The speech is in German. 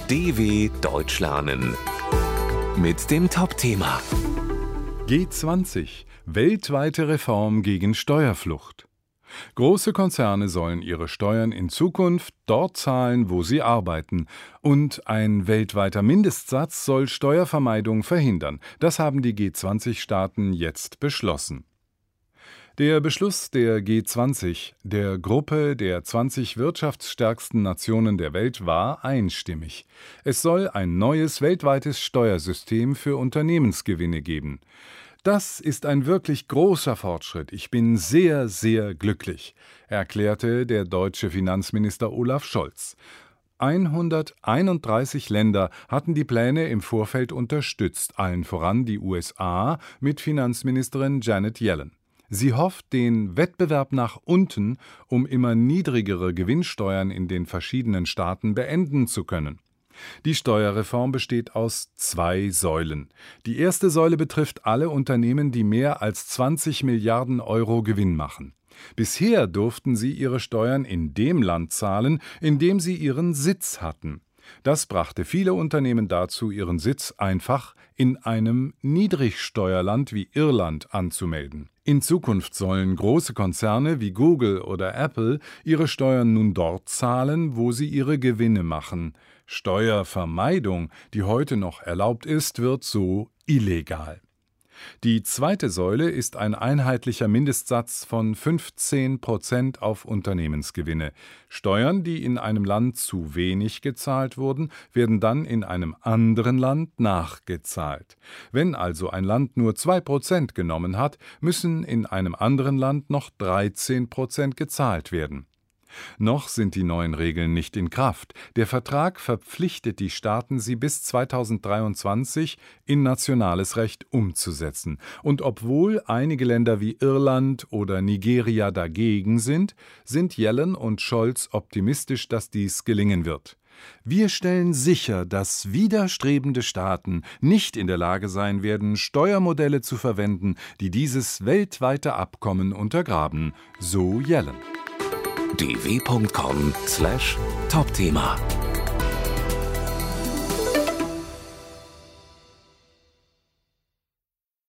DW Deutsch lernen mit dem Top-Thema G20 – Weltweite Reform gegen Steuerflucht. Große Konzerne sollen ihre Steuern in Zukunft dort zahlen, wo sie arbeiten. Und ein weltweiter Mindestsatz soll Steuervermeidung verhindern. Das haben die G20-Staaten jetzt beschlossen. Der Beschluss der G20, der Gruppe der 20 wirtschaftsstärksten Nationen der Welt, war einstimmig. Es soll ein neues weltweites Steuersystem für Unternehmensgewinne geben. Das ist ein wirklich großer Fortschritt. Ich bin sehr, sehr glücklich, erklärte der deutsche Finanzminister Olaf Scholz. 131 Länder hatten die Pläne im Vorfeld unterstützt, allen voran die USA mit Finanzministerin Janet Yellen. Sie hofft, den Wettbewerb nach unten um immer niedrigere Gewinnsteuern in den verschiedenen Staaten beenden zu können. Die Steuerreform besteht aus 2 Säulen. Die erste Säule betrifft alle Unternehmen, die mehr als 20 Milliarden Euro Gewinn machen. Bisher durften sie ihre Steuern in dem Land zahlen, in dem sie ihren Sitz hatten. Das brachte viele Unternehmen dazu, ihren Sitz einfach in einem Niedrigsteuerland wie Irland anzumelden. In Zukunft sollen große Konzerne wie Google oder Apple ihre Steuern nun dort zahlen, wo sie ihre Gewinne machen. Steuervermeidung, die heute noch erlaubt ist, wird so illegal. Die zweite Säule ist ein einheitlicher Mindestsatz von 15% auf Unternehmensgewinne. Steuern, die in einem Land zu wenig gezahlt wurden, werden dann in einem anderen Land nachgezahlt. Wenn also ein Land nur 2% genommen hat, müssen in einem anderen Land noch 13% gezahlt werden. Noch sind die neuen Regeln nicht in Kraft. Der Vertrag verpflichtet die Staaten, sie bis 2023 in nationales Recht umzusetzen. Und obwohl einige Länder wie Irland oder Nigeria dagegen sind Yellen und Scholz optimistisch, dass dies gelingen wird. Wir stellen sicher, dass widerstrebende Staaten nicht in der Lage sein werden, Steuermodelle zu verwenden, die dieses weltweite Abkommen untergraben, so Yellen. dw.com/Topthema